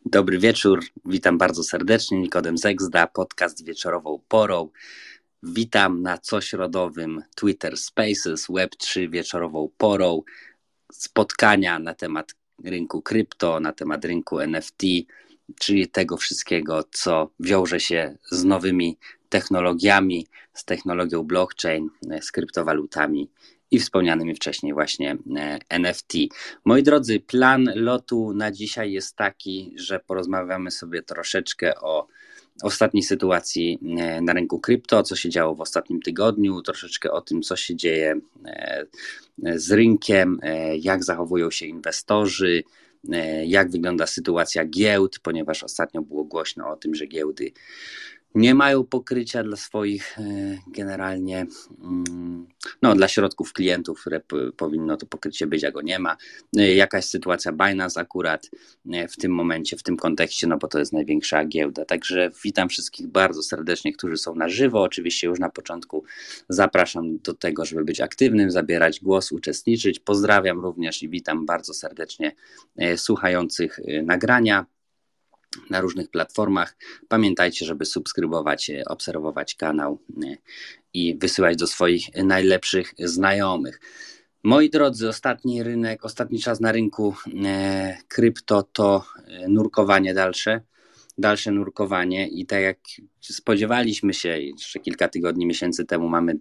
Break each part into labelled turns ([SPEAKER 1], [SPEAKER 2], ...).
[SPEAKER 1] Dobry wieczór, witam bardzo serdecznie. Nikodem Zegzda, podcast wieczorową porą. Witam na cośrodowym Twitter Spaces, Web3 wieczorową porą. Spotkania na temat rynku krypto, na temat rynku NFT, czyli tego wszystkiego, co wiąże się z nowymi technologiami, z technologią blockchain, z kryptowalutami i wspomnianymi wcześniej właśnie NFT. Moi drodzy, plan lotu na dzisiaj jest taki, że porozmawiamy sobie troszeczkę o ostatniej sytuacji na rynku krypto, co się działo w ostatnim tygodniu, troszeczkę o tym, co się dzieje z rynkiem, jak zachowują się inwestorzy, jak wygląda sytuacja giełd, ponieważ ostatnio było głośno o tym, że giełdy nie mają pokrycia dla swoich generalnie, dla środków klientów, które powinno to pokrycie być, a go nie ma. Jakaś sytuacja Binance akurat w tym momencie, w tym kontekście, bo to jest największa giełda. Także witam wszystkich bardzo serdecznie, którzy są na żywo. Oczywiście już na początku zapraszam do tego, żeby być aktywnym, zabierać głos, uczestniczyć. Pozdrawiam również i witam bardzo serdecznie słuchających nagrania na różnych platformach. Pamiętajcie, żeby subskrybować, obserwować kanał i wysyłać do swoich najlepszych znajomych. Moi drodzy, ostatni czas na rynku krypto to nurkowanie dalsze nurkowanie i tak jak spodziewaliśmy się jeszcze kilka tygodni, miesięcy temu, mamy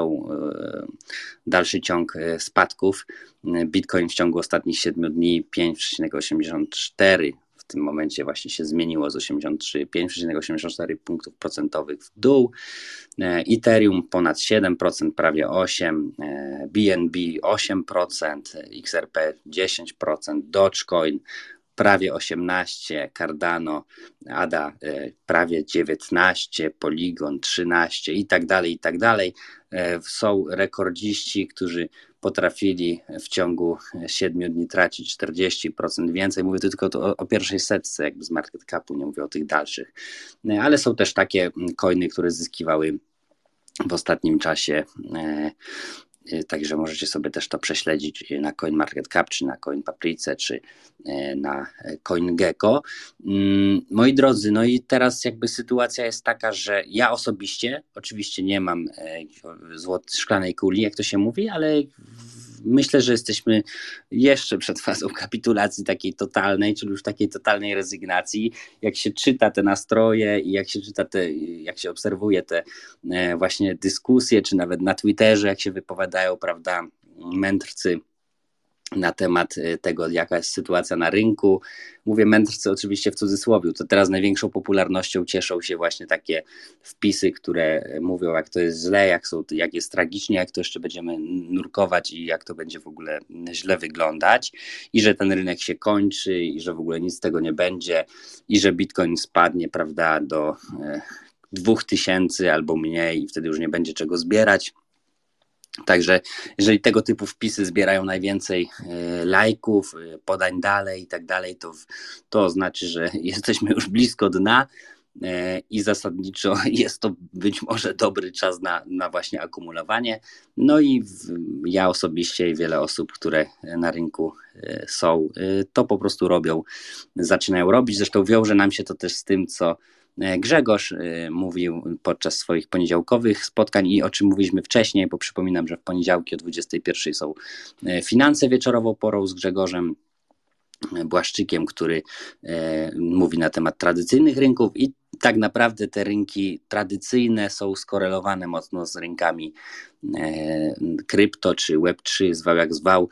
[SPEAKER 1] dalszy ciąg spadków. Bitcoin w ciągu ostatnich 7 dni 5,84 w tym momencie właśnie się zmieniło z 5,84 punktów procentowych w dół. Ethereum ponad 7%, prawie 8%, BNB 8%, XRP 10%, Dogecoin prawie 18%, Cardano, ADA prawie 19%, Polygon 13% i tak dalej. Są rekordziści, którzy potrafili w ciągu 7 dni tracić 40% więcej. Mówię tylko o pierwszej setce, jakby z market capu, nie mówię o tych dalszych. Ale są też takie coiny, które zyskiwały w ostatnim czasie. Także możecie sobie też to prześledzić na CoinMarketCap, czy na CoinPaprice, czy na CoinGecko. Moi drodzy, i teraz jakby sytuacja jest taka, że ja osobiście oczywiście nie mam szklanej kuli, jak to się mówi, ale myślę, że jesteśmy jeszcze przed fazą kapitulacji takiej totalnej, czyli już takiej totalnej rezygnacji. Jak się czyta te nastroje i jak się obserwuje te właśnie dyskusje, czy nawet na Twitterze, jak się wypowiadają, prawda, mędrcy na temat tego, jaka jest sytuacja na rynku. Mówię mędrcy oczywiście w cudzysłowie, to teraz największą popularnością cieszą się właśnie takie wpisy, które mówią, jak to jest źle, jak jest tragicznie, jak to jeszcze będziemy nurkować i jak to będzie w ogóle źle wyglądać i że ten rynek się kończy i że w ogóle nic z tego nie będzie i że Bitcoin spadnie, prawda, do 2000 albo mniej i wtedy już nie będzie czego zbierać. Także jeżeli tego typu wpisy zbierają najwięcej lajków, podań dalej i tak dalej, to znaczy, że jesteśmy już blisko dna i zasadniczo jest to być może dobry czas na właśnie akumulowanie. No i ja osobiście i wiele osób, które na rynku są, to po prostu zaczynają robić. Zresztą wiąże nam się to też z tym, co Grzegorz mówił podczas swoich poniedziałkowych spotkań i o czym mówiliśmy wcześniej, bo przypominam, że w poniedziałki o 21:00 są finanse wieczorową porą z Grzegorzem Błaszczykiem, który mówi na temat tradycyjnych rynków i tak naprawdę te rynki tradycyjne są skorelowane mocno z rynkami krypto czy Web3, zwał jak zwał.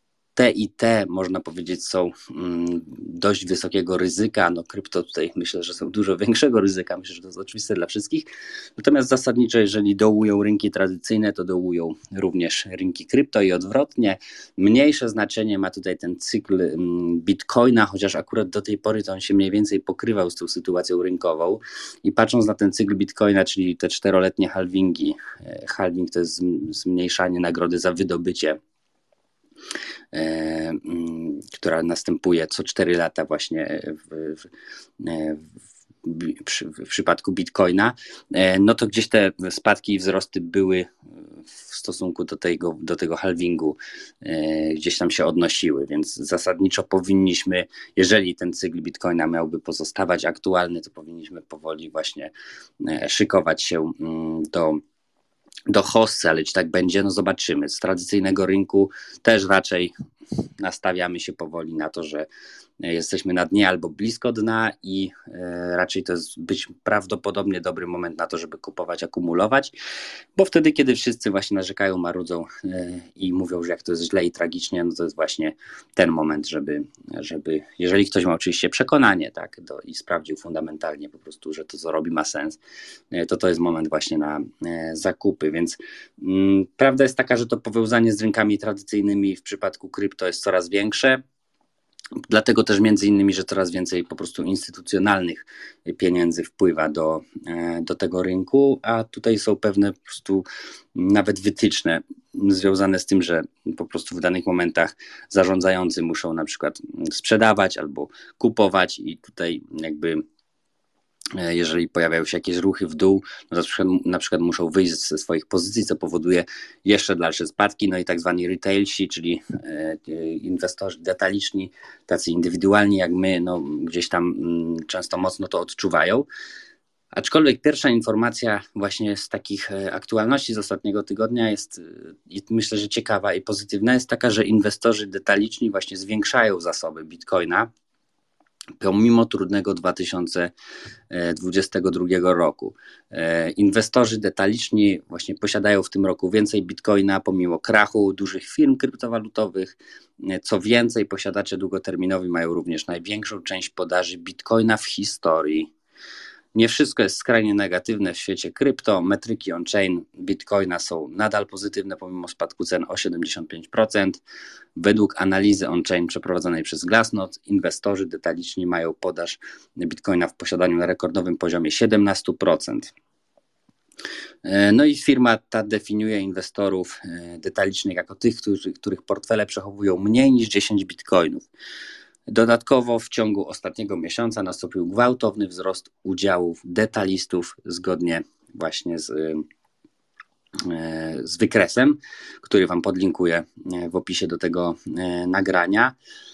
[SPEAKER 1] Te można powiedzieć są dość wysokiego ryzyka, krypto tutaj myślę, że są dużo większego ryzyka, myślę, że to jest oczywiste dla wszystkich, natomiast zasadniczo jeżeli dołują rynki tradycyjne, to dołują również rynki krypto i odwrotnie. Mniejsze znaczenie ma tutaj ten cykl Bitcoina, chociaż akurat do tej pory to on się mniej więcej pokrywał z tą sytuacją rynkową i patrząc na ten cykl Bitcoina, czyli te 4-letnie halvingi, halving to jest zmniejszanie nagrody za wydobycie, która następuje co 4 lata właśnie w przypadku Bitcoina, to gdzieś te spadki i wzrosty były w stosunku do tego halvingu gdzieś tam się odnosiły, więc zasadniczo powinniśmy, jeżeli ten cykl Bitcoina miałby pozostawać aktualny, to powinniśmy powoli właśnie szykować się do hossy, ale czy tak będzie, no zobaczymy. Z tradycyjnego rynku też raczej nastawiamy się powoli na to, że jesteśmy na dnie albo blisko dna i raczej to jest być prawdopodobnie dobry moment na to, żeby kupować, akumulować, bo wtedy, kiedy wszyscy właśnie narzekają, marudzą i mówią, że jak to jest źle i tragicznie, no to jest właśnie ten moment, żeby jeżeli ktoś ma oczywiście przekonanie, tak, i sprawdził fundamentalnie po prostu, że to, co robi, ma sens, to jest moment właśnie na zakupy, więc prawda jest taka, że to powiązanie z rynkami tradycyjnymi w przypadku krypto jest coraz większe. Dlatego też między innymi, że coraz więcej po prostu instytucjonalnych pieniędzy wpływa do tego rynku, a tutaj są pewne po prostu nawet wytyczne związane z tym, że po prostu w danych momentach zarządzający muszą na przykład sprzedawać albo kupować i tutaj jakby jeżeli pojawiają się jakieś ruchy w dół, no to na przykład muszą wyjść ze swoich pozycji, co powoduje jeszcze dalsze spadki, no i tak zwani retailsi, czyli inwestorzy detaliczni, tacy indywidualni jak my, no gdzieś tam często mocno to odczuwają. Aczkolwiek pierwsza informacja właśnie z takich aktualności z ostatniego tygodnia jest, myślę, że ciekawa i pozytywna, jest taka, że inwestorzy detaliczni właśnie zwiększają zasoby Bitcoina pomimo trudnego 2022 roku. Inwestorzy detaliczni właśnie posiadają w tym roku więcej Bitcoina pomimo krachu dużych firm kryptowalutowych. Co więcej, posiadacze długoterminowi mają również największą część podaży Bitcoina w historii. Nie wszystko jest skrajnie negatywne w świecie krypto. Metryki on-chain Bitcoina są nadal pozytywne pomimo spadku cen o 75%. Według analizy on-chain przeprowadzonej przez Glassnode inwestorzy detaliczni mają podaż Bitcoina w posiadaniu na rekordowym poziomie 17%. No i firma ta definiuje inwestorów detalicznych jako tych, których portfele przechowują mniej niż 10 bitcoinów. Dodatkowo w ciągu ostatniego miesiąca nastąpił gwałtowny wzrost udziałów detalistów zgodnie właśnie z wykresem, który Wam podlinkuję w opisie do tego nagrania.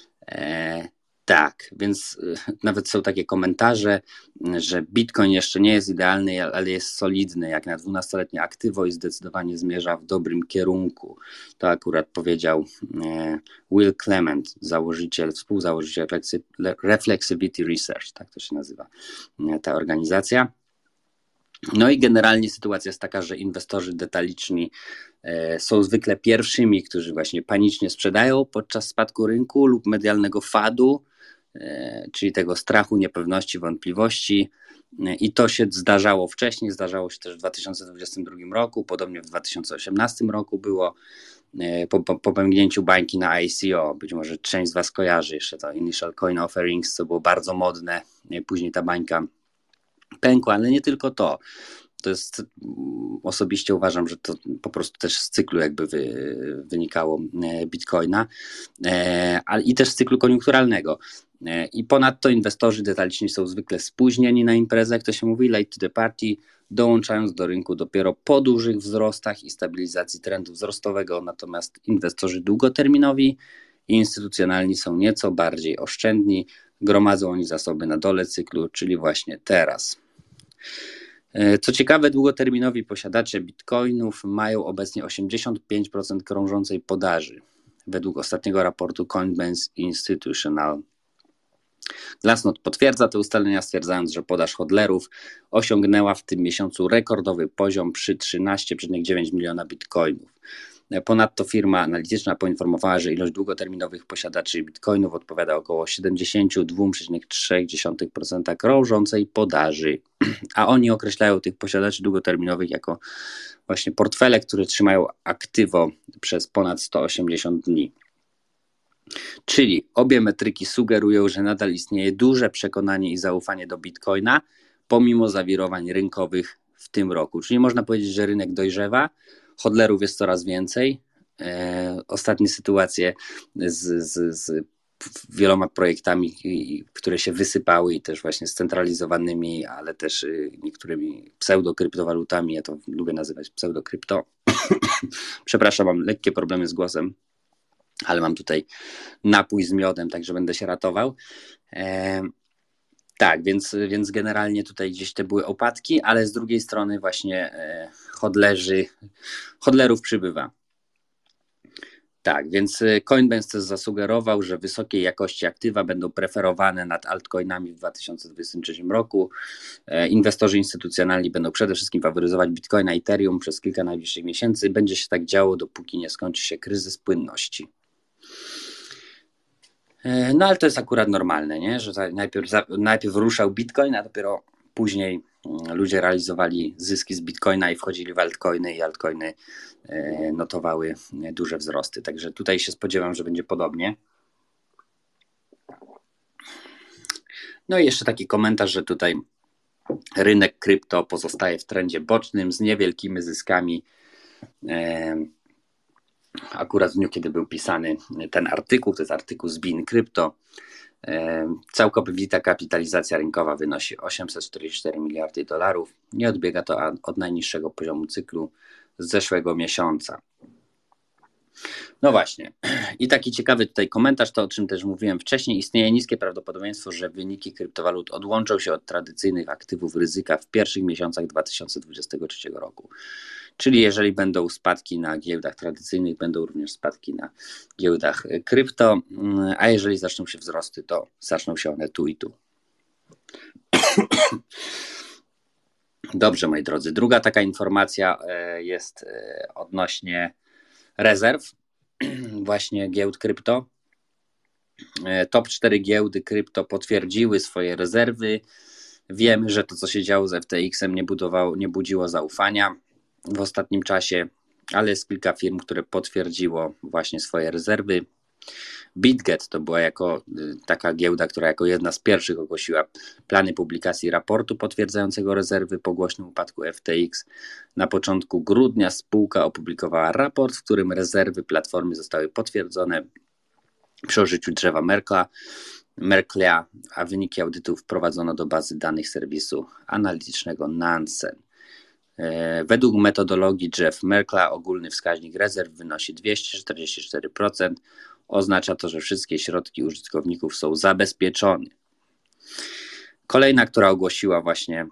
[SPEAKER 1] Tak, więc nawet są takie komentarze, że Bitcoin jeszcze nie jest idealny, ale jest solidny, jak na 12-letnie aktywo i zdecydowanie zmierza w dobrym kierunku. To akurat powiedział Will Clement, współzałożyciel Reflexivity Research, tak to się nazywa ta organizacja. No i generalnie sytuacja jest taka, że inwestorzy detaliczni są zwykle pierwszymi, którzy właśnie panicznie sprzedają podczas spadku rynku lub medialnego fadu, czyli tego strachu, niepewności, wątpliwości. I to się zdarzało wcześniej, zdarzało się też w 2022 roku, podobnie w 2018 roku było po pęknięciu bańki na ICO. Być może część z Was kojarzy jeszcze to Initial Coin Offerings, co było bardzo modne, później ta bańka pękła, ale nie tylko to. To jest, osobiście uważam, że to po prostu też z cyklu jakby wynikało Bitcoina, ale i też z cyklu koniunkturalnego. I ponadto inwestorzy detaliczni są zwykle spóźnieni na imprezę, jak to się mówi, late to the party, dołączając do rynku dopiero po dużych wzrostach i stabilizacji trendu wzrostowego, natomiast inwestorzy długoterminowi i instytucjonalni są nieco bardziej oszczędni, gromadzą oni zasoby na dole cyklu, czyli właśnie teraz. Co ciekawe, długoterminowi posiadacze bitcoinów mają obecnie 85% krążącej podaży, według ostatniego raportu Coinbase Institutional. Glassnode potwierdza te ustalenia, stwierdzając, że podaż hodlerów osiągnęła w tym miesiącu rekordowy poziom przy 13,9 miliona bitcoinów. Ponadto firma analityczna poinformowała, że ilość długoterminowych posiadaczy bitcoinów odpowiada około 72,3% krążącej podaży, a oni określają tych posiadaczy długoterminowych jako właśnie portfele, które trzymają aktywo przez ponad 180 dni. Czyli obie metryki sugerują, że nadal istnieje duże przekonanie i zaufanie do Bitcoina, pomimo zawirowań rynkowych w tym roku. Czyli można powiedzieć, że rynek dojrzewa, hodlerów jest coraz więcej. Ostatnie sytuacje wieloma projektami, które się wysypały i też właśnie scentralizowanymi, ale też niektórymi pseudokryptowalutami. Ja to lubię nazywać pseudokrypto. Przepraszam, mam lekkie problemy z głosem, ale mam tutaj napój z miodem, także będę się ratował. Tak, więc generalnie tutaj gdzieś te były opadki, ale z drugiej strony właśnie hodlerów przybywa. Tak, więc Coinbase zasugerował, że wysokiej jakości aktywa będą preferowane nad altcoinami w 2023 roku. Inwestorzy instytucjonalni będą przede wszystkim faworyzować Bitcoina i Ethereum przez kilka najbliższych miesięcy. Będzie się tak działo, dopóki nie skończy się kryzys płynności. No ale to jest akurat normalne, nie? Że najpierw ruszał Bitcoin, a dopiero później ludzie realizowali zyski z Bitcoina i wchodzili w altcoiny i altcoiny notowały duże wzrosty. Także tutaj się spodziewam, że będzie podobnie. No i jeszcze taki komentarz, że tutaj rynek krypto pozostaje w trendzie bocznym z niewielkimi zyskami. Akurat w dniu, kiedy był pisany ten artykuł, to jest artykuł z Bean Crypto, całkowita kapitalizacja rynkowa wynosi 844 miliardy dolarów. Nie odbiega to od najniższego poziomu cyklu z zeszłego miesiąca. No właśnie. I taki ciekawy tutaj komentarz, to o czym też mówiłem wcześniej. Istnieje niskie prawdopodobieństwo, że wyniki kryptowalut odłączą się od tradycyjnych aktywów ryzyka w pierwszych miesiącach 2023 roku. Czyli jeżeli będą spadki na giełdach tradycyjnych, będą również spadki na giełdach krypto, a jeżeli zaczną się wzrosty, to zaczną się one tu i tu. Dobrze, moi drodzy. Druga taka informacja jest odnośnie rezerw właśnie giełd krypto. Top 4 giełdy krypto potwierdziły swoje rezerwy. Wiemy, że to, co się działo z FTX-em, nie budziło zaufania w ostatnim czasie, ale jest kilka firm, które potwierdziło właśnie swoje rezerwy. BitGet to była taka giełda, która jako jedna z pierwszych ogłosiła plany publikacji raportu potwierdzającego rezerwy po głośnym upadku FTX. Na początku grudnia spółka opublikowała raport, w którym rezerwy platformy zostały potwierdzone przy użyciu drzewa Merkle'a, a wyniki audytu wprowadzono do bazy danych serwisu analitycznego Nansen. Według metodologii drzew Merkle'a ogólny wskaźnik rezerw wynosi 244%. Oznacza to, że wszystkie środki użytkowników są zabezpieczone. Kolejna, która ogłosiła właśnie,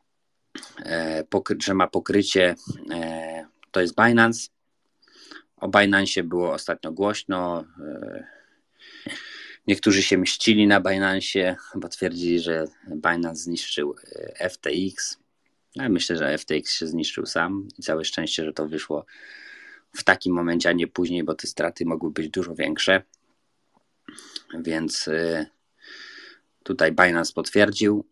[SPEAKER 1] że ma pokrycie, to jest Binance. O Binance było ostatnio głośno. Niektórzy się mścili na Binance, bo twierdzili, że Binance zniszczył FTX. Ja myślę, że FTX się zniszczył sam i całe szczęście, że to wyszło w takim momencie, a nie później, bo te straty mogły być dużo większe. Więc tutaj Binance potwierdził.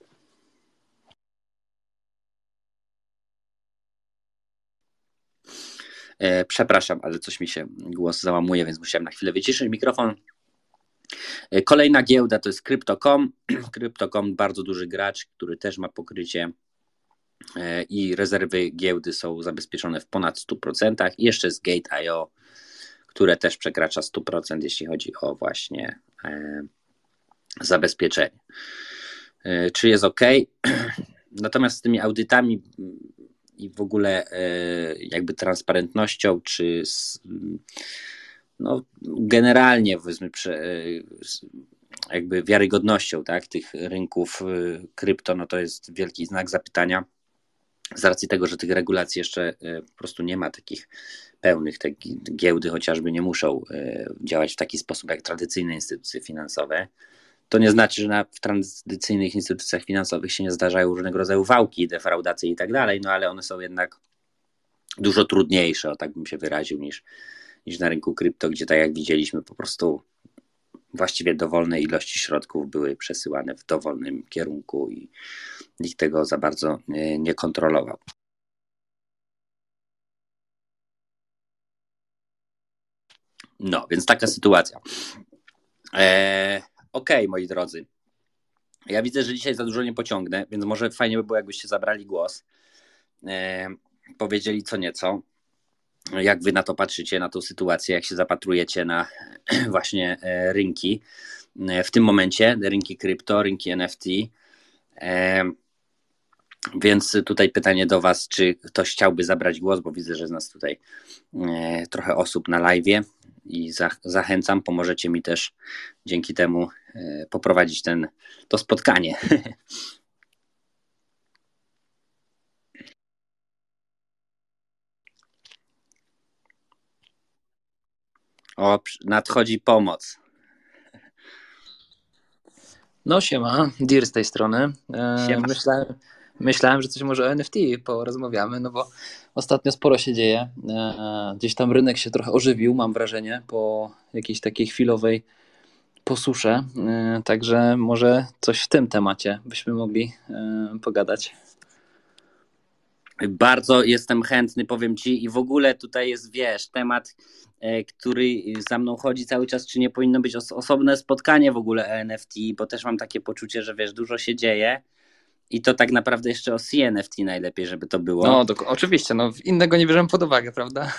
[SPEAKER 1] Przepraszam, ale coś mi się głos załamuje, więc musiałem na chwilę wyciszyć mikrofon. Kolejna giełda to jest Crypto.com. Crypto.com, bardzo duży gracz, który też ma pokrycie i rezerwy giełdy są zabezpieczone w ponad 100%. I jeszcze jest Gate.io, które też przekracza 100%, jeśli chodzi o właśnie zabezpieczenie. Czy jest ok? Natomiast z tymi audytami i w ogóle jakby transparentnością, czy generalnie powiedzmy jakby wiarygodnością, tak, tych rynków krypto, no to jest wielki znak zapytania z racji tego, że tych regulacji jeszcze po prostu nie ma takich pełnych. Te giełdy chociażby nie muszą działać w taki sposób jak tradycyjne instytucje finansowe. To nie znaczy, że w tradycyjnych instytucjach finansowych się nie zdarzają różnego rodzaju wałki, defraudacje i tak dalej, no ale one są jednak dużo trudniejsze, o tak bym się wyraził, niż na rynku krypto, gdzie tak jak widzieliśmy, po prostu właściwie dowolne ilości środków były przesyłane w dowolnym kierunku i nikt tego za bardzo nie kontrolował. No, więc taka sytuacja. Okej, moi drodzy. Ja widzę, że dzisiaj za dużo nie pociągnę, więc może fajnie by było, jakbyście zabrali głos, powiedzieli co nieco. Jak wy na to patrzycie, na tą sytuację, jak się zapatrujecie na właśnie rynki w tym momencie, rynki krypto, rynki NFT. Więc tutaj pytanie do was, czy ktoś chciałby zabrać głos, bo widzę, że jest nas tutaj trochę osób na live'ie i zachęcam, pomożecie mi też dzięki temu poprowadzić to spotkanie. O, nadchodzi pomoc.
[SPEAKER 2] No siema, Dir z tej strony.
[SPEAKER 1] Siema.
[SPEAKER 2] Myślałem, że coś może o NFT porozmawiamy, no bo ostatnio sporo się dzieje. Gdzieś tam rynek się trochę ożywił, mam wrażenie, po jakiejś takiej chwilowej posusze. Także może coś w tym temacie byśmy mogli pogadać.
[SPEAKER 1] Bardzo jestem chętny, powiem ci, i w ogóle tutaj jest, wiesz, temat, który za mną chodzi cały czas, czy nie powinno być osobne spotkanie w ogóle o NFT, bo też mam takie poczucie, że wiesz, dużo się dzieje i to tak naprawdę jeszcze o CNFT najlepiej, żeby to było.
[SPEAKER 2] No oczywiście, no innego nie bierzemy pod uwagę, prawda?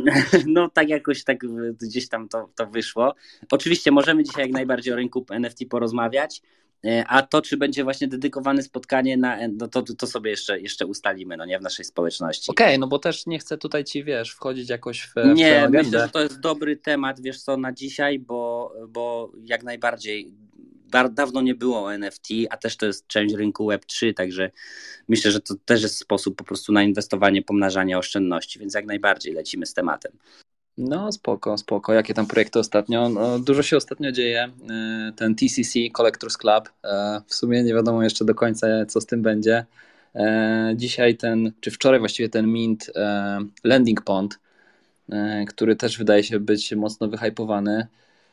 [SPEAKER 1] No tak jakoś tak gdzieś tam to wyszło. Oczywiście możemy dzisiaj jak najbardziej o rynku NFT porozmawiać, a to, czy będzie właśnie dedykowane spotkanie no to sobie jeszcze ustalimy, no nie, w naszej społeczności.
[SPEAKER 2] Okej, no bo też nie chcę tutaj ci, wiesz, wchodzić jakoś w
[SPEAKER 1] Nie,
[SPEAKER 2] twoją agendę.
[SPEAKER 1] myślę, że to jest dobry temat, wiesz co, na dzisiaj, bo jak najbardziej dawno nie było NFT, a też to jest część rynku Web3, także myślę, że to też jest sposób po prostu na inwestowanie, pomnażanie oszczędności, więc jak najbardziej lecimy z tematem.
[SPEAKER 2] No spoko. Jakie tam projekty ostatnio? No, dużo się ostatnio dzieje. Ten TCC, Collectors Club, w sumie nie wiadomo jeszcze do końca, co z tym będzie. Dzisiaj czy wczoraj właściwie ten Mint Landing Pond, który też wydaje się być mocno wyhypowany.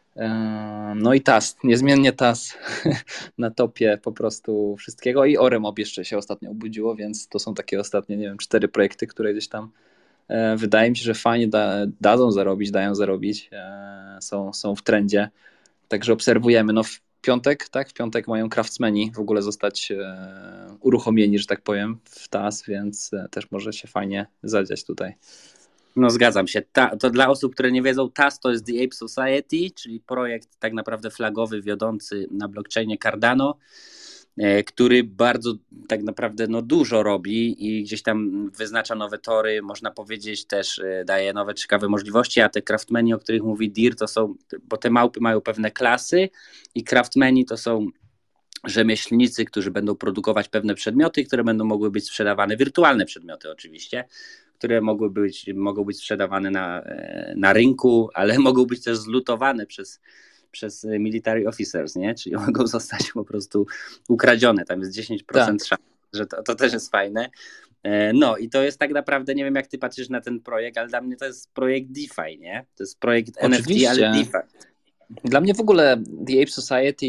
[SPEAKER 2] No i TAS, niezmiennie TAS na topie po prostu wszystkiego i Oremop jeszcze się ostatnio obudziło, więc to są takie ostatnie, nie wiem, 4 projekty, które gdzieś tam wydaje mi się, że fajnie dają zarobić, są w trendzie, także obserwujemy. No w piątek, tak? W piątek mają craftsmeni w ogóle zostać uruchomieni, że tak powiem, w TAS, więc też może się fajnie zadziać tutaj.
[SPEAKER 1] No zgadzam się. To dla osób, które nie wiedzą, TAS to jest The Ape Society, czyli projekt tak naprawdę flagowy, wiodący na blockchainie Cardano, który bardzo tak naprawdę dużo robi i gdzieś tam wyznacza nowe tory, można powiedzieć, też daje nowe ciekawe możliwości, a te craftmeni, o których mówi Dir, to są, bo te małpy mają pewne klasy i craftmeni to są rzemieślnicy, którzy będą produkować pewne przedmioty, które będą mogły być sprzedawane, wirtualne przedmioty oczywiście, które mogą być sprzedawane na rynku, ale mogą być też zlutowane przez military officers, nie? Czyli mogą zostać po prostu ukradzione. Tam jest 10% szans, że to też jest fajne. No i to jest tak naprawdę, nie wiem jak ty patrzysz na ten projekt, ale dla mnie to jest projekt DeFi, nie? To jest projekt
[SPEAKER 2] Oczywiście.
[SPEAKER 1] NFT, ale DeFi.
[SPEAKER 2] Dla mnie w ogóle The Ape Society,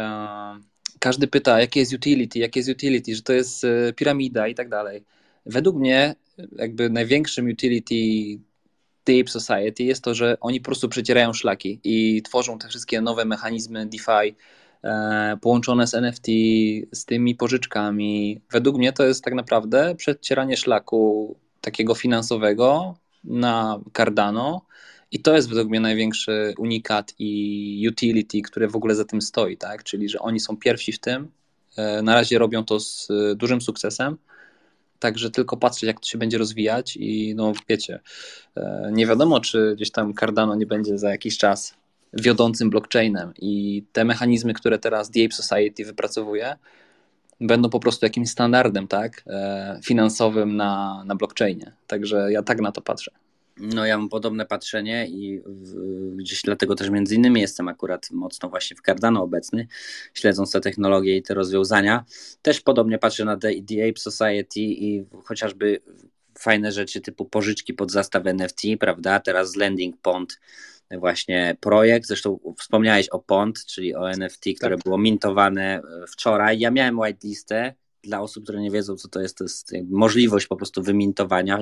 [SPEAKER 2] każdy pyta, jakie jest utility, że to jest piramida i tak dalej. Według mnie jakby największym utility The Ape Society jest to, że oni po prostu przecierają szlaki i tworzą te wszystkie nowe mechanizmy DeFi połączone z NFT, z tymi pożyczkami. Według mnie to jest tak naprawdę przecieranie szlaku takiego finansowego na Cardano i to jest według mnie największy unikat i utility, które w ogóle za tym stoi, tak? Czyli że oni są pierwsi w tym, na razie robią to z dużym sukcesem, także tylko patrzeć jak to się będzie rozwijać i no wiecie, nie wiadomo czy gdzieś tam Cardano nie będzie za jakiś czas wiodącym blockchainem i te mechanizmy, które teraz The Ape Society wypracowuje, będą po prostu jakimś standardem, tak, finansowym na blockchainie. Także ja tak na to patrzę.
[SPEAKER 1] No ja mam podobne patrzenie i gdzieś dlatego też między innymi jestem akurat mocno właśnie w Cardano obecny, śledząc te technologie i te rozwiązania. Też podobnie patrzę na The Ape Society i chociażby fajne rzeczy typu pożyczki pod zastaw NFT, prawda? Teraz Landing Pond właśnie projekt, zresztą wspomniałeś o Pond, czyli o NFT, które było mintowane wczoraj. Ja miałem whitelistę. Dla osób, które nie wiedzą, co to jest możliwość po prostu wymintowania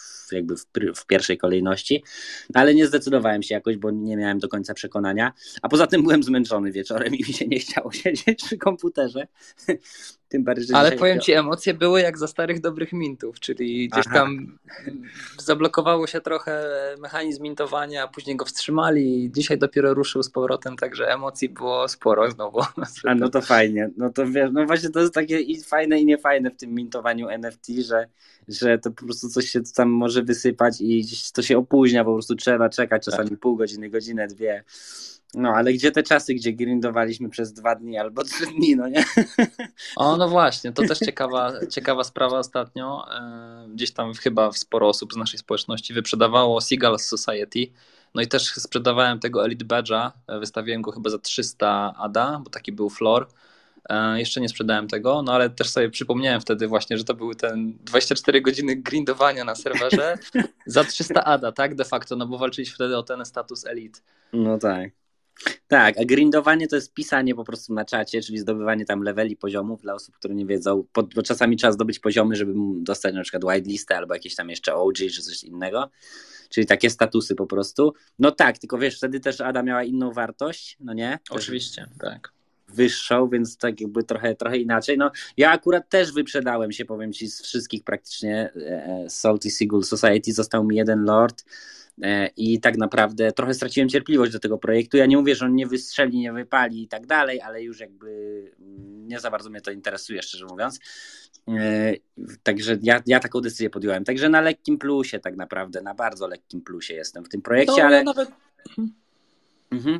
[SPEAKER 1] w pierwszej kolejności, ale nie zdecydowałem się jakoś, bo nie miałem do końca przekonania, a poza tym byłem zmęczony wieczorem i mi się nie chciało siedzieć przy komputerze, Tym bardziej, że
[SPEAKER 2] Ale
[SPEAKER 1] dzisiaj...
[SPEAKER 2] powiem ci, emocje były jak za starych dobrych mintów, czyli gdzieś
[SPEAKER 1] Aha.
[SPEAKER 2] tam zablokowało się trochę mechanizm mintowania, a później go wstrzymali i dzisiaj dopiero ruszył z powrotem, także emocji było sporo znowu.
[SPEAKER 1] A no to fajnie, no to wiesz, no właśnie to jest takie i fajne i niefajne w tym mintowaniu NFT, że to po prostu coś się tam może wysypać i gdzieś to się opóźnia, po prostu trzeba czekać czasami pół godziny, godzinę, dwie. No ale gdzie te czasy, gdzie grindowaliśmy przez 2 dni albo 3 dni, no nie?
[SPEAKER 2] O, no właśnie, to też ciekawa sprawa ostatnio. Gdzieś tam chyba sporo osób z naszej społeczności wyprzedawało Seagulls Society. No i też sprzedawałem tego Elite Badge'a, wystawiłem go chyba za 300 ADA, bo taki był floor. Jeszcze nie sprzedałem tego, no ale też sobie przypomniałem wtedy właśnie, że to były ten 24 godziny grindowania na serwerze za 300 ADA, tak? De facto, no bo walczyliśmy wtedy o ten status Elite.
[SPEAKER 1] No tak. Tak, a grindowanie to jest pisanie po prostu na czacie, czyli zdobywanie tam leveli, poziomów dla osób, które nie wiedzą, bo czasami trzeba zdobyć poziomy, żeby dostać na przykład whitelistę albo jakieś tam jeszcze OG czy coś innego, czyli takie statusy po prostu. No tak, tylko wiesz, wtedy też Ada miała inną wartość, no nie?
[SPEAKER 2] Oczywiście, tak.
[SPEAKER 1] Wyższą, więc tak jakby trochę inaczej. No ja akurat też wyprzedałem się, powiem ci, z wszystkich praktycznie Salty Seagull Society, został mi jeden lord i tak naprawdę trochę straciłem cierpliwość do tego projektu. Ja nie mówię, że on nie wystrzeli, nie wypali i tak dalej, ale już jakby nie za bardzo mnie to interesuje, szczerze mówiąc. Także ja taką decyzję podjąłem. Także na lekkim plusie tak naprawdę, na bardzo lekkim plusie jestem w tym projekcie,
[SPEAKER 2] No,
[SPEAKER 1] ale...
[SPEAKER 2] ja nawet...
[SPEAKER 1] Mhm.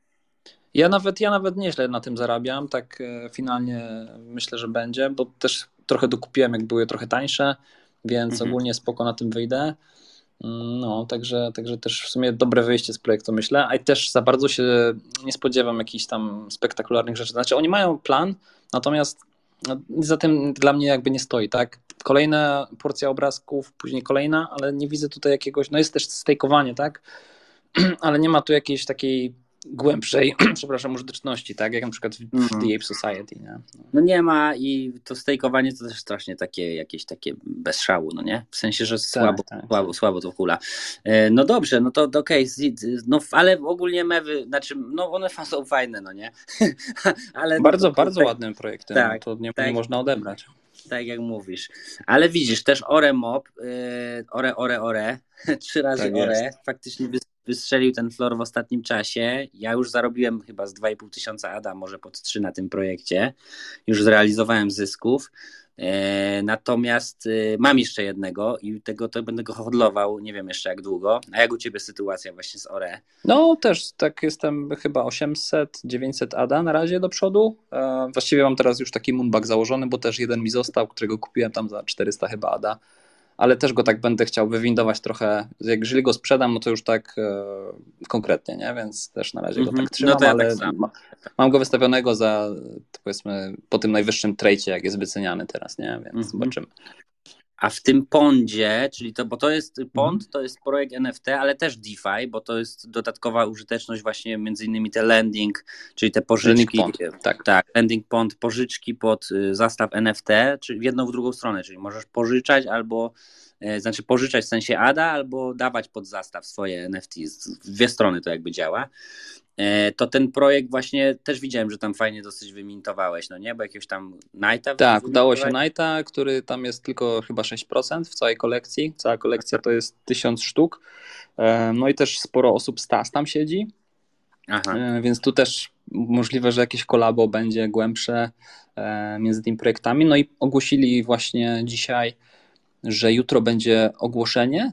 [SPEAKER 2] Ja nawet nieźle na tym zarabiam, tak finalnie myślę, że będzie, bo też trochę dokupiłem, jak były trochę tańsze, więc ogólnie spoko na tym wyjdę. No, także też w sumie dobre wyjście z projektu, myślę, a też za bardzo się nie spodziewam jakichś tam spektakularnych rzeczy. Znaczy oni mają plan, natomiast no, za tym dla mnie jakby nie stoi, tak? Kolejna porcja obrazków, później kolejna, ale nie widzę tutaj jakiegoś, no jest też stejkowanie, tak? Ale nie ma tu jakiejś takiej głębszej, przepraszam, użyteczności, tak? Jak na przykład w The Ape Society, nie?
[SPEAKER 1] No nie ma i to stejkowanie to też strasznie takie jakieś takie bez szału, no nie? W sensie, że słabo to hula. No dobrze, no to okej, no ale ogólnie mewy, znaczy, no one są fajne, no nie? Ale
[SPEAKER 2] bardzo,
[SPEAKER 1] no,
[SPEAKER 2] bardzo ładnym projektem,
[SPEAKER 1] tak,
[SPEAKER 2] no to nie
[SPEAKER 1] tak,
[SPEAKER 2] można odebrać.
[SPEAKER 1] tak jak mówisz. Ale widzisz, też Ore Mob, Ore, 3 razy
[SPEAKER 2] Tak
[SPEAKER 1] Ore,
[SPEAKER 2] jest.
[SPEAKER 1] faktycznie wystrzelił ten floor w ostatnim czasie. Ja już zarobiłem chyba z 2,5 tysiąca ADA, może pod 3 na tym projekcie. Już zrealizowałem zysków. Natomiast mam jeszcze jednego i tego to będę go hodlował, nie wiem jeszcze jak długo. A jak u ciebie sytuacja właśnie z Ore?
[SPEAKER 2] No też tak jestem chyba 800-900 ADA na razie do przodu. Właściwie mam teraz już taki moonbug założony, bo też jeden mi został, którego kupiłem tam za 400 chyba ADA. Ale też go tak będę chciał wywindować trochę. Jeżeli go sprzedam, no to już tak konkretnie, nie? Więc też na razie go tak trzymam,
[SPEAKER 1] No to ja
[SPEAKER 2] ale
[SPEAKER 1] tak samo.
[SPEAKER 2] mam go wystawionego za, powiedzmy, po tym najwyższym trejcie, jak jest wyceniany teraz, nie? Więc zobaczymy.
[SPEAKER 1] A w tym Pondzie, czyli to, bo to jest Pond, to jest projekt NFT, ale też DeFi, bo to jest dodatkowa użyteczność właśnie między innymi te lending, czyli te pożyczki.
[SPEAKER 2] Lending Pond,
[SPEAKER 1] tak, lending Pond, pożyczki pod zastaw NFT, czy w jedną, w drugą stronę, czyli możesz pożyczać albo, znaczy pożyczać w sensie ADA, albo dawać pod zastaw swoje NFT. W dwie strony to jakby działa. To ten projekt właśnie też widziałem, że tam fajnie dosyć wymintowałeś, no nie? Bo jakiegoś tam Knighta
[SPEAKER 2] tak, udało się Knighta, który tam jest tylko chyba 6% w całej kolekcji. Cała kolekcja to jest 1000 sztuk. No i też sporo osób z TAS tam siedzi. Aha. Więc tu też możliwe, że jakieś kolabo będzie głębsze między tymi projektami. No i ogłosili właśnie dzisiaj, że jutro będzie ogłoszenie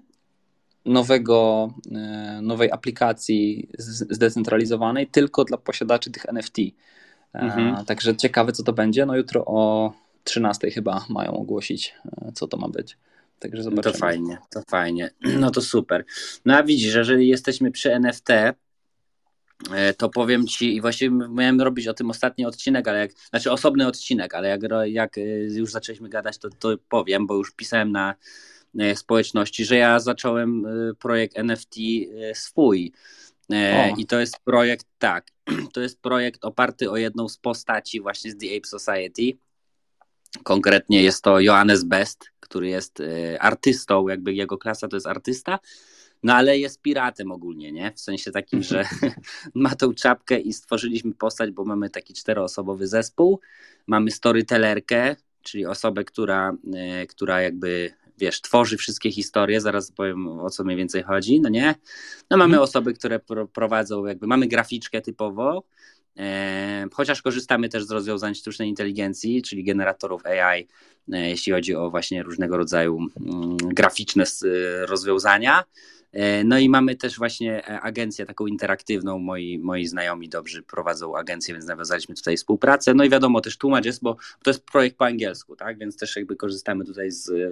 [SPEAKER 2] nowej aplikacji zdecentralizowanej tylko dla posiadaczy tych NFT. Także ciekawe, co to będzie. No jutro o 13 chyba mają ogłosić, co to ma być. Także zobaczymy.
[SPEAKER 1] To fajnie. No to super. No a widzisz, jeżeli jesteśmy przy NFT, to powiem ci, i właściwie miałem robić o tym ostatni odcinek, znaczy osobny odcinek, ale jak już zaczęliśmy gadać, to powiem, bo już pisałem na społeczności, że ja zacząłem projekt NFT swój. I to jest projekt, to jest projekt oparty o jedną z postaci właśnie z The Ape Society. Konkretnie jest to Johannes Best, który jest artystą, jakby jego klasa to jest artysta. No ale jest piratem ogólnie, nie? W sensie takim, że ma tą czapkę i stworzyliśmy postać, bo mamy taki 4-osobowy zespół. Mamy storytellerkę, czyli osobę, która jakby, wiesz, tworzy wszystkie historie. Zaraz powiem, o co mniej więcej chodzi, no nie? No mamy osoby, które prowadzą, jakby mamy graficzkę typowo, chociaż korzystamy też z rozwiązań sztucznej inteligencji, czyli generatorów AI, jeśli chodzi o właśnie różnego rodzaju graficzne rozwiązania. No i mamy też właśnie agencję taką interaktywną, moi znajomi dobrzy prowadzą agencję, więc nawiązaliśmy tutaj współpracę. No i wiadomo, też tłumacz jest, bo to jest projekt po angielsku, tak? Więc też jakby korzystamy tutaj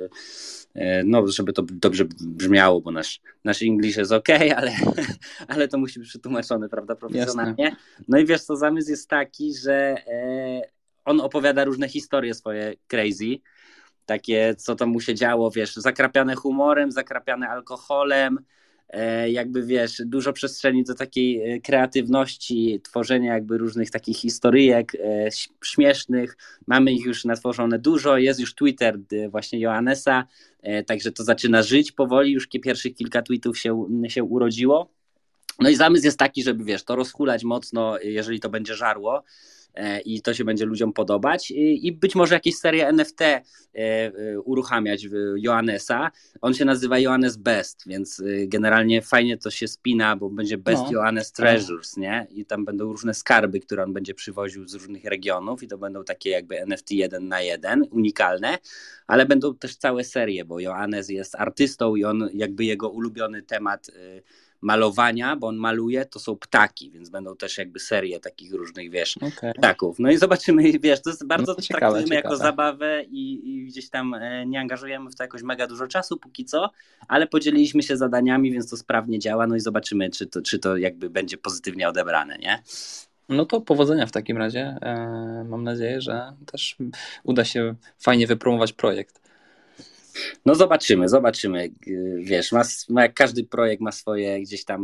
[SPEAKER 1] no żeby to dobrze brzmiało, bo nasz English jest okej, ale to musi być przetłumaczone, prawda, profesjonalnie. Jasne. No i wiesz co, zamysł jest taki, że on opowiada różne historie swoje crazy, takie, co tam mu się działo, wiesz, zakrapiane humorem, zakrapiane alkoholem, jakby wiesz, dużo przestrzeni do takiej kreatywności, tworzenia jakby różnych takich historyjek śmiesznych. Mamy ich już natworzone dużo, jest już Twitter właśnie Johannesa, także to zaczyna żyć powoli, już pierwszych kilka tweetów się urodziło. No i zamysł jest taki, żeby wiesz, to rozhulać mocno, jeżeli to będzie żarło i to się będzie ludziom podobać i być może jakieś serie NFT uruchamiać w Johannesa. On się nazywa Johannes Best, więc generalnie fajnie to się spina, bo będzie Best Johannes Treasures, nie? I tam będą różne skarby, które on będzie przywoził z różnych regionów i to będą takie jakby NFT 1 na 1, unikalne, ale będą też całe serie, bo Johannes jest artystą i on jakby jego ulubiony temat malowania, bo on maluje, to są ptaki, więc będą też jakby serie takich różnych, wiesz, ptaków. No i zobaczymy, wiesz, to jest bardzo traktujemy jako zabawę i gdzieś tam nie angażujemy w to jakoś mega dużo czasu póki co, ale podzieliliśmy się zadaniami, więc to sprawnie działa, no i zobaczymy, czy to jakby będzie pozytywnie odebrane, nie?
[SPEAKER 2] No to powodzenia w takim razie. Mam nadzieję, że też uda się fajnie wypromować projekt.
[SPEAKER 1] No zobaczymy. Wiesz, jak każdy projekt ma swoje gdzieś tam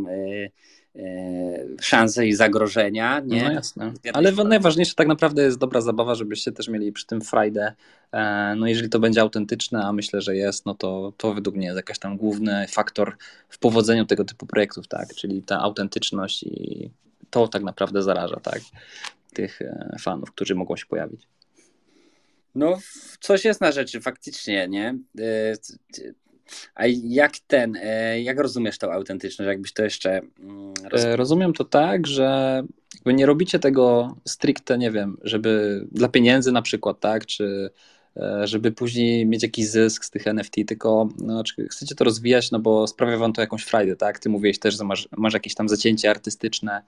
[SPEAKER 1] szanse i zagrożenia, nie?
[SPEAKER 2] No jasne. Ale najważniejsze tak naprawdę jest dobra zabawa, żebyście też mieli przy tym frajdę. No jeżeli to będzie autentyczne, a myślę, że jest, no to według mnie jest jakiś tam główny faktor w powodzeniu tego typu projektów, tak? Czyli ta autentyczność i to tak naprawdę zaraża, tak? Tych fanów, którzy mogą się pojawić.
[SPEAKER 1] No, coś jest na rzeczy, faktycznie, nie? A jak rozumiesz tą autentyczność? Jakbyś to jeszcze
[SPEAKER 2] Rozumiem to tak, że jakby nie robicie tego stricte, nie wiem, żeby dla pieniędzy na przykład, tak? Czy żeby później mieć jakiś zysk z tych NFT, tylko chcecie to rozwijać, no bo sprawia wam to jakąś frajdę, tak? Ty mówiłeś też, że masz jakieś tam zacięcie artystyczne,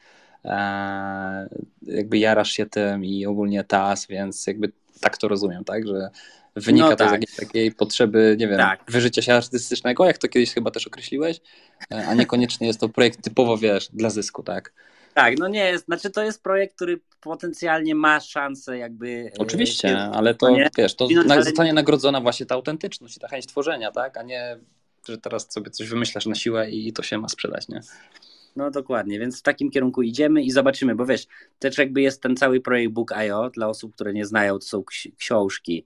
[SPEAKER 2] jakby jarasz się tym i ogólnie TAS, więc jakby tak to rozumiem, tak? Że wynika to z jakiejś takiej potrzeby, nie wiem, wyżycia się artystycznego, jak to kiedyś chyba też określiłeś, a niekoniecznie jest to projekt typowo, wiesz, dla zysku, tak?
[SPEAKER 1] Tak, no nie jest, znaczy to jest projekt, który potencjalnie ma szansę jakby...
[SPEAKER 2] Oczywiście, ale to, wiesz, to zostanie nagrodzona właśnie ta autentyczność i ta chęć tworzenia, tak? A nie, że teraz sobie coś wymyślasz na siłę i to się ma sprzedać, nie?
[SPEAKER 1] No dokładnie, więc w takim kierunku idziemy i zobaczymy, bo wiesz, też jakby jest ten cały projekt Book.io, dla osób, które nie znają, to są książki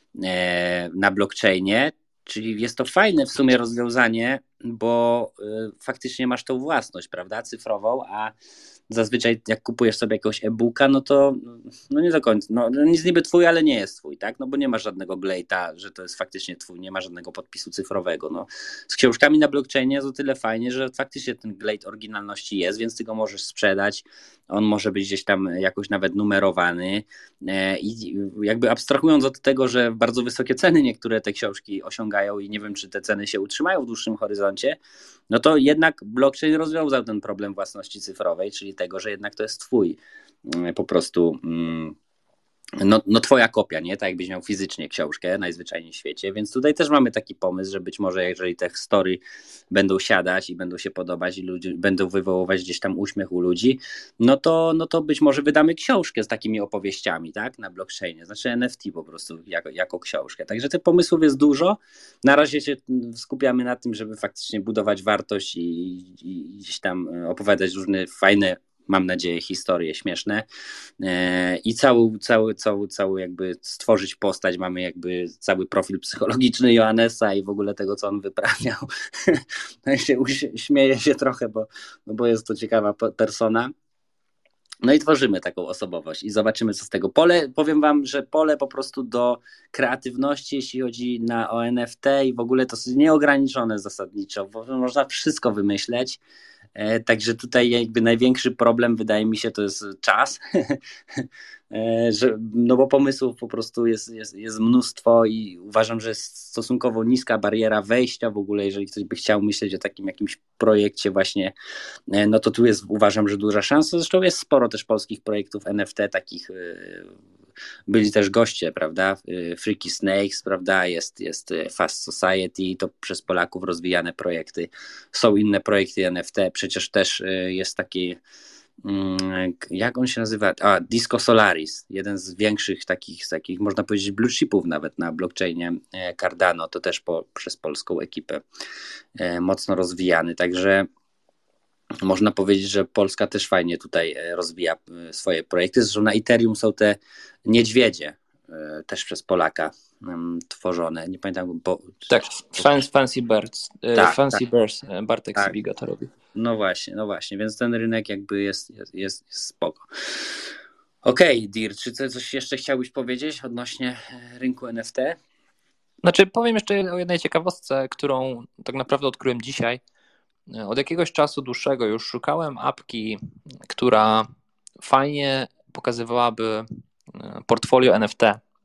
[SPEAKER 1] na blockchainie, czyli jest to fajne w sumie rozwiązanie, bo faktycznie masz tą własność, prawda, cyfrową, a zazwyczaj jak kupujesz sobie jakiegoś e-booka, no to no nie do końca, no jest niby twój, ale nie jest twój, tak, no bo nie masz żadnego glate'a, że to jest faktycznie twój, nie ma żadnego podpisu cyfrowego, no. Z książkami na blockchainie jest o tyle fajnie, że faktycznie ten glade oryginalności jest, więc ty go możesz sprzedać, on może być gdzieś tam jakoś nawet numerowany i jakby abstrahując od tego, że bardzo wysokie ceny niektóre te książki osiągają i nie wiem, czy te ceny się utrzymają w dłuższym horyzoncie, no to jednak blockchain rozwiązał ten problem własności cyfrowej, czyli tego, że jednak to jest twój po prostu no twoja kopia, nie? Tak jakbyś miał fizycznie książkę najzwyczajniej w świecie, więc tutaj też mamy taki pomysł, że być może jeżeli te story będą siadać i będą się podobać i ludzie będą wywoływać gdzieś tam uśmiech u ludzi, no to być może wydamy książkę z takimi opowieściami, tak? Na blockchainie, znaczy NFT po prostu jako książkę. Także tych pomysłów jest dużo. Na razie się skupiamy na tym, żeby faktycznie budować wartość i gdzieś tam opowiadać różne fajne mam nadzieję, historie śmieszne i cały jakby stworzyć postać. Mamy jakby cały profil psychologiczny Johannesa i w ogóle tego, co on wyprawiał. No i śmieję się trochę, bo jest to ciekawa persona. No i tworzymy taką osobowość i zobaczymy, co z tego. Powiem wam, że pole po prostu do kreatywności, jeśli chodzi o NFT i w ogóle to jest nieograniczone zasadniczo, bo można wszystko wymyśleć. Także tutaj jakby największy problem, wydaje mi się, to jest czas, no bo pomysłów po prostu jest mnóstwo i uważam, że jest stosunkowo niska bariera wejścia w ogóle, jeżeli ktoś by chciał myśleć o takim jakimś projekcie właśnie, no to tu jest, uważam, że duża szansa. Zresztą jest sporo też polskich projektów NFT takich, byli też goście, prawda, Freaky Snakes, prawda, jest Fast Society, to przez Polaków rozwijane projekty, są inne projekty NFT, przecież też jest taki, jak on się nazywa, Disco Solaris, jeden z większych takich można powiedzieć blue chipów nawet na blockchainie Cardano, to też przez polską ekipę mocno rozwijany, także można powiedzieć, że Polska też fajnie tutaj rozwija swoje projekty. Zresztą na Ethereum są te niedźwiedzie, też przez Polaka tworzone. Nie pamiętam, bo...
[SPEAKER 2] Tak, Fancy Birds. Fancy Birds, Bartek Sibiga to robi.
[SPEAKER 1] No właśnie, więc ten rynek jakby jest spoko. Okej, Dir, czy coś jeszcze chciałbyś powiedzieć odnośnie rynku NFT?
[SPEAKER 2] Znaczy, powiem jeszcze o jednej ciekawostce, którą tak naprawdę odkryłem dzisiaj. Od jakiegoś czasu dłuższego już szukałem apki, która fajnie pokazywałaby portfolio NFT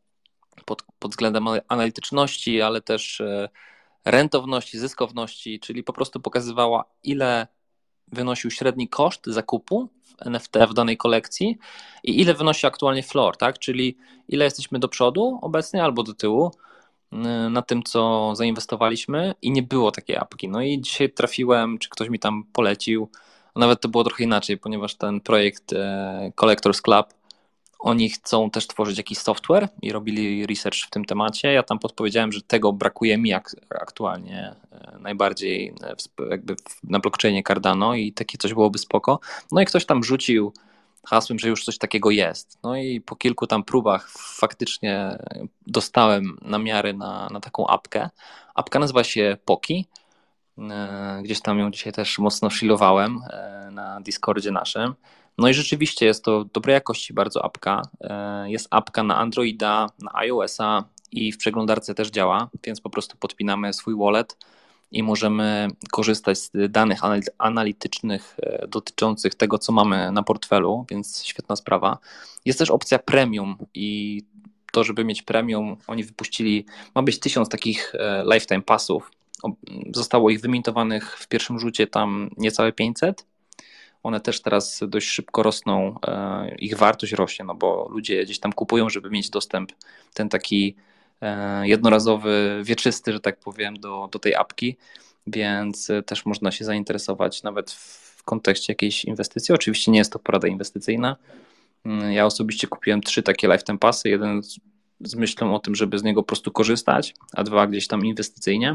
[SPEAKER 2] pod względem analityczności, ale też rentowności, zyskowności, czyli po prostu pokazywała, ile wynosił średni koszt zakupu w NFT w danej kolekcji i ile wynosi aktualnie floor, tak? Czyli ile jesteśmy do przodu obecnie albo do tyłu na tym, co zainwestowaliśmy i nie było takiej apki. No i dzisiaj trafiłem, czy ktoś mi tam polecił, nawet to było trochę inaczej, ponieważ ten projekt Collectors Club, oni chcą też tworzyć jakiś software i robili research w tym temacie. Ja tam podpowiedziałem, że tego brakuje mi aktualnie najbardziej jakby na blockchainie Cardano i takie coś byłoby spoko. No i ktoś tam rzucił hasłem, że już coś takiego jest. No i po kilku tam próbach faktycznie dostałem namiary na taką apkę. Apka nazywa się Poki. Gdzieś tam ją dzisiaj też mocno shillowałem na Discordzie naszym. No i rzeczywiście jest to dobrej jakości bardzo apka. Jest apka na Androida, na iOS-a i w przeglądarce też działa, więc po prostu podpinamy swój wallet i możemy korzystać z danych analitycznych dotyczących tego, co mamy na portfelu, więc świetna sprawa. Jest też opcja premium i to, żeby mieć premium, oni wypuścili, ma być 1000 takich lifetime passów. Zostało ich wymintowanych w pierwszym rzucie tam niecałe 500. One też teraz dość szybko rosną, ich wartość rośnie, no bo ludzie gdzieś tam kupują, żeby mieć dostęp ten taki jednorazowy, wieczysty, że tak powiem, do tej apki, więc też można się zainteresować nawet w kontekście jakiejś inwestycji. Oczywiście nie jest to porada inwestycyjna. Ja osobiście kupiłem 3 takie lifetime passy, jeden z myślą o tym, żeby z niego po prostu korzystać, a 2 gdzieś tam inwestycyjnie.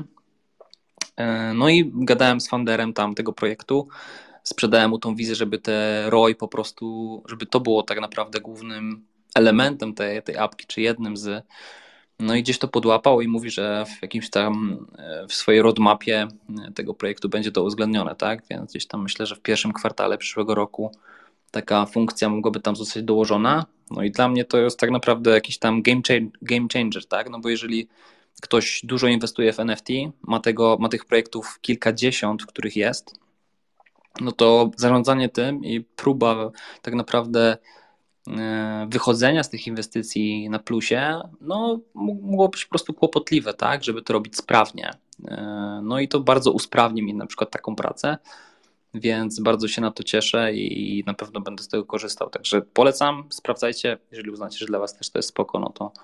[SPEAKER 2] No i gadałem z founderem tam tego projektu, sprzedałem mu tą wizję, żeby te ROI po prostu, żeby to było tak naprawdę głównym elementem tej apki, czy jednym z. No i gdzieś to podłapał i mówi, że w jakimś tam w swojej roadmapie tego projektu będzie to uwzględnione, tak? Więc gdzieś tam myślę, że w pierwszym kwartale przyszłego roku taka funkcja mogłaby tam zostać dołożona. No i dla mnie to jest tak naprawdę jakiś tam game changer, tak? No bo jeżeli ktoś dużo inwestuje w NFT, ma tych projektów kilkadziesiąt, w których jest, no to zarządzanie tym i próba tak naprawdę wychodzenia z tych inwestycji na plusie, no mogło być po prostu kłopotliwe, tak, żeby to robić sprawnie. No i to bardzo usprawni mi na przykład taką pracę, więc bardzo się na to cieszę i na pewno będę z tego korzystał. Także polecam, sprawdzajcie, jeżeli uznacie, że dla was też to jest spoko, no to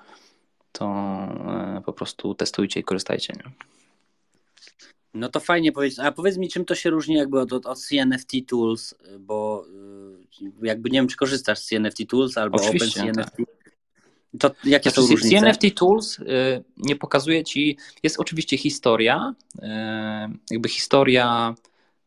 [SPEAKER 2] po prostu testujcie i korzystajcie. Nie?
[SPEAKER 1] No to fajnie powiedzieć. A powiedz mi, czym to się różni jakby od CNFT Tools, bo jakby nie wiem, czy korzystasz z CNFT Tools albo OpenCNFT. Tak. To jakie są różnice?
[SPEAKER 2] CNFT Tools nie pokazuje ci, jest oczywiście historia, jakby historia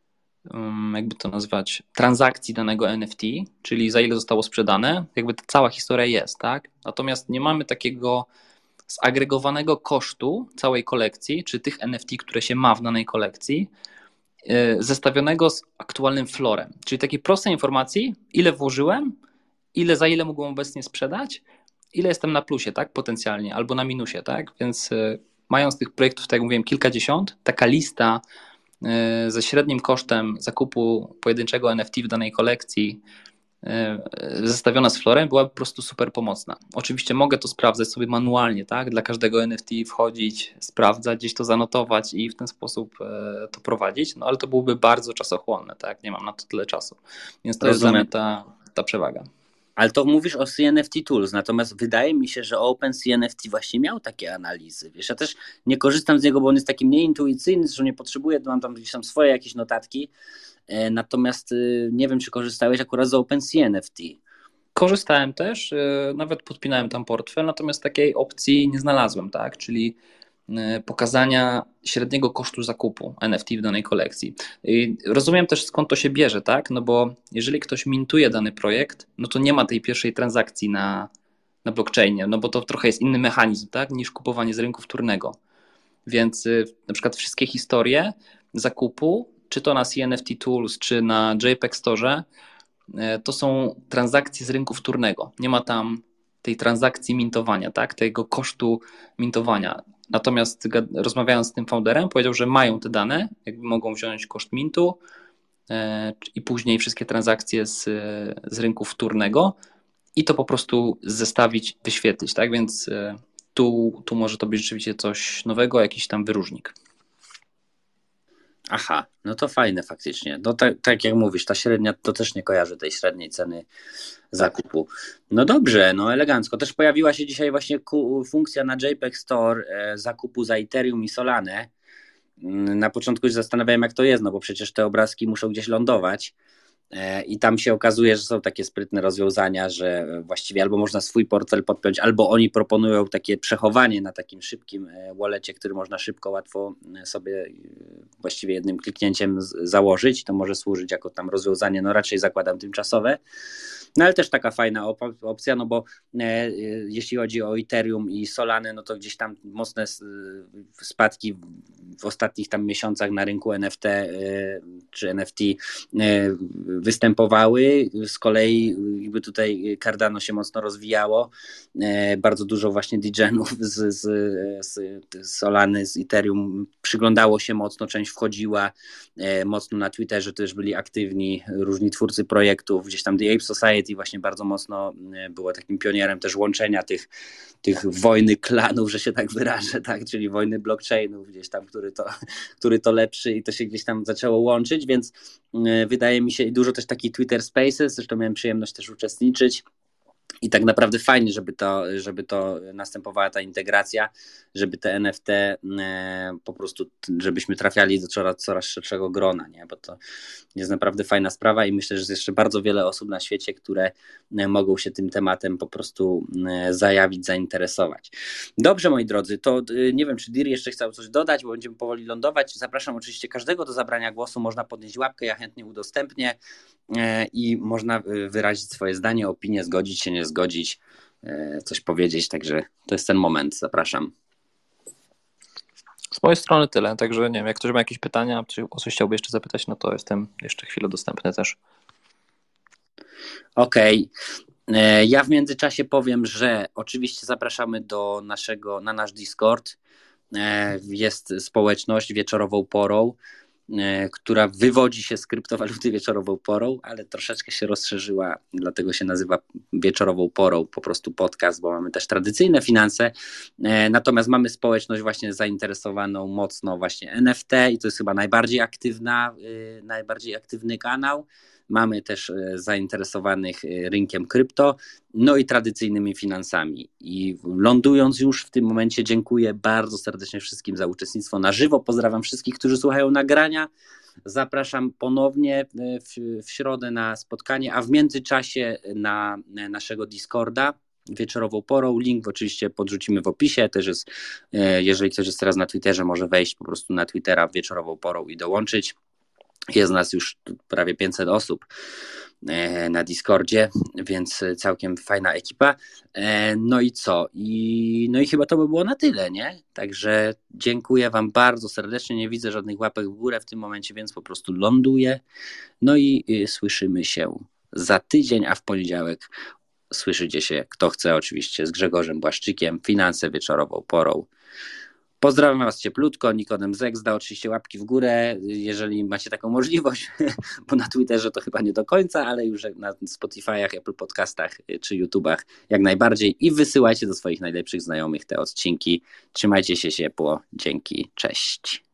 [SPEAKER 2] jakby to nazwać, transakcji danego NFT, czyli za ile zostało sprzedane, jakby ta cała historia jest, tak? Natomiast nie mamy takiego zagregowanego kosztu całej kolekcji, czy tych NFT, które się ma w danej kolekcji, zestawionego z aktualnym florem. Czyli takiej prostej informacji, ile włożyłem, za ile mógłbym obecnie sprzedać, ile jestem na plusie, tak, potencjalnie, albo na minusie, tak, więc mając tych projektów, tak jak mówiłem, kilkadziesiąt, taka lista ze średnim kosztem zakupu pojedynczego NFT w danej kolekcji zestawiona z florem byłaby po prostu super pomocna. Oczywiście mogę to sprawdzać sobie manualnie, tak? Dla każdego NFT wchodzić, sprawdzać, gdzieś to zanotować i w ten sposób to prowadzić, no ale to byłoby bardzo czasochłonne, tak? Nie mam na to tyle czasu. Więc to jest dla mnie ta przewaga.
[SPEAKER 1] Ale to mówisz o CNFT Tools, natomiast wydaje mi się, że OpenCNFT właśnie miał takie analizy. Wiesz, ja też nie korzystam z niego, bo on jest taki mniej intuicyjny, że nie potrzebuję, mam tam gdzieś tam swoje jakieś notatki, natomiast nie wiem, czy korzystałeś akurat z OpenCNFT.
[SPEAKER 2] Korzystałem też, nawet podpinałem tam portfel, natomiast takiej opcji nie znalazłem, tak? Czyli pokazania średniego kosztu zakupu NFT w danej kolekcji. I rozumiem też, skąd to się bierze, tak? No bo jeżeli ktoś mintuje dany projekt, no to nie ma tej pierwszej transakcji na blockchainie, no bo to trochę jest inny mechanizm, tak? Niż kupowanie z rynku wtórnego. Więc na przykład wszystkie historie zakupu, czy to na CNFT Tools, czy na JPEG Store, to są transakcje z rynku wtórnego. Nie ma tam tej transakcji mintowania, tak? Tego kosztu mintowania. Natomiast rozmawiając z tym founderem, powiedział, że mają te dane, jakby mogą wziąć koszt mintu i później wszystkie transakcje z rynku wtórnego i to po prostu zestawić, wyświetlić, tak? Więc tu może to być rzeczywiście coś nowego, jakiś tam wyróżnik.
[SPEAKER 1] Aha, no to fajne faktycznie. No tak jak mówisz, ta średnia, to też nie kojarzy tej średniej ceny zakupu. No dobrze, no elegancko. Też pojawiła się dzisiaj właśnie funkcja na JPEG Store zakupu za Ethereum i Solanę. Na początku się zastanawiałem, jak to jest, no bo przecież te obrazki muszą gdzieś lądować. I tam się okazuje, że są takie sprytne rozwiązania, że właściwie albo można swój portfel podpiąć, albo oni proponują takie przechowanie na takim szybkim wallecie, który można szybko, łatwo sobie właściwie jednym kliknięciem założyć. To może służyć jako tam rozwiązanie, no raczej zakładam tymczasowe. No ale też taka fajna opcja, no bo jeśli chodzi o Ethereum i Solanę, no to gdzieś tam mocne spadki w ostatnich tam miesiącach na rynku NFT czy NFT występowały. Z kolei jakby tutaj Cardano się mocno rozwijało. Bardzo dużo właśnie DJ-ów z Solany, z Ethereum przyglądało się mocno, część wchodziła mocno na Twitterze, też byli aktywni różni twórcy projektów, gdzieś tam The Ape Society właśnie bardzo mocno było takim pionierem też łączenia tych wojny klanów, że się tak wyrażę, tak, czyli wojny blockchainów gdzieś tam, który to lepszy i to się gdzieś tam zaczęło łączyć, więc wydaje mi się i dużo też takich Twitter Spaces, zresztą miałem przyjemność też uczestniczyć. I tak naprawdę fajnie, żeby to następowała ta integracja, żeby te NFT po prostu, żebyśmy trafiali do coraz szerszego grona, nie? Bo to jest naprawdę fajna sprawa i myślę, że jest jeszcze bardzo wiele osób na świecie, które mogą się tym tematem po prostu zajawić, zainteresować. Dobrze, moi drodzy, to nie wiem, czy Dir jeszcze chciał coś dodać, bo będziemy powoli lądować. Zapraszam oczywiście każdego do zabrania głosu, można podnieść łapkę, ja chętnie udostępnię i można wyrazić swoje zdanie, opinię, zgodzić się, nie zgodzić, coś powiedzieć, także to jest ten moment, zapraszam.
[SPEAKER 2] Z mojej strony tyle, także nie wiem, jak ktoś ma jakieś pytania, czy o coś chciałby jeszcze zapytać, no to jestem jeszcze chwilę dostępny też.
[SPEAKER 1] Okej. Ja w międzyczasie powiem, że oczywiście zapraszamy na nasz Discord. Jest społeczność wieczorową porą, która wywodzi się z kryptowaluty wieczorową porą, ale troszeczkę się rozszerzyła, dlatego się nazywa wieczorową porą, po prostu podcast, bo mamy też tradycyjne finanse, natomiast mamy społeczność właśnie zainteresowaną mocno właśnie NFT i to jest chyba najbardziej aktywny kanał. Mamy też zainteresowanych rynkiem krypto, no i tradycyjnymi finansami. I lądując już w tym momencie, dziękuję bardzo serdecznie wszystkim za uczestnictwo na żywo. Pozdrawiam wszystkich, którzy słuchają nagrania. Zapraszam ponownie w środę na spotkanie, a w międzyczasie na naszego Discorda wieczorową porą. Link oczywiście podrzucimy w opisie. Też jest, jeżeli ktoś jest teraz na Twitterze, może wejść po prostu na Twittera wieczorową porą i dołączyć. Jest nas już prawie 500 osób na Discordzie, więc całkiem fajna ekipa. No i co? No i chyba to by było na tyle, nie? Także dziękuję Wam bardzo serdecznie. Nie widzę żadnych łapek w górę w tym momencie, więc po prostu ląduję. No i słyszymy się za tydzień, a w poniedziałek słyszycie się, kto chce oczywiście, z Grzegorzem Błaszczykiem, Finanse wieczorową porą. Pozdrawiam Was cieplutko, Nikodem Zek, da oczywiście łapki w górę, jeżeli macie taką możliwość, bo na Twitterze to chyba nie do końca, ale już na Spotify'ach, Apple Podcastach czy YouTubach jak najbardziej i wysyłajcie do swoich najlepszych znajomych te odcinki. Trzymajcie się ciepło, dzięki, cześć.